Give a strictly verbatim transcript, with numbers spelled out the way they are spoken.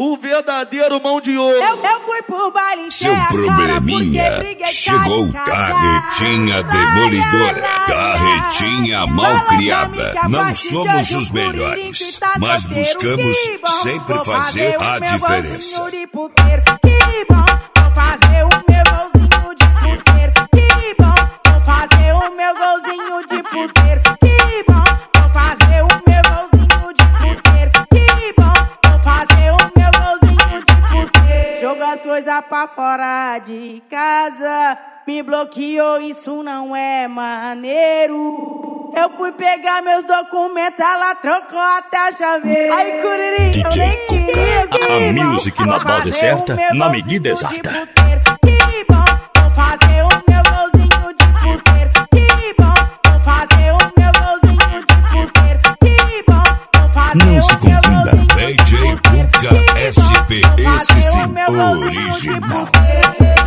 o verdadeiro mão de ouro. Eu, eu fui pro baile seu probleminha, chegou carretinha demolidora, carretinha malcriada. Não somos os melhores, mas buscamos sempre fazer a diferença. Que bom, vou fazer o meu golzinho de puteiro. Que bom, vou fazer o meu golzinho de puteiro. Que bom, vou fazer o meu golzinho de puteiro. Que bom, vou fazer o meu golzinho de puteiro. Jogou as coisas pra fora de casa, me bloqueou, isso não é maneiro. Eu fui pegar meus documentos, ela trocou até a chaveira. Aí, Curiri, eu nem queria. A music na dose certa, na medida exata. Que bom, vou fazer o meu golzinho de puteiro. Que bom, vou fazer o meu golzinho de puteiro. Que bom, vou fazer não se o meu confunda, golzinho D J Cuca S P, esse sim, original.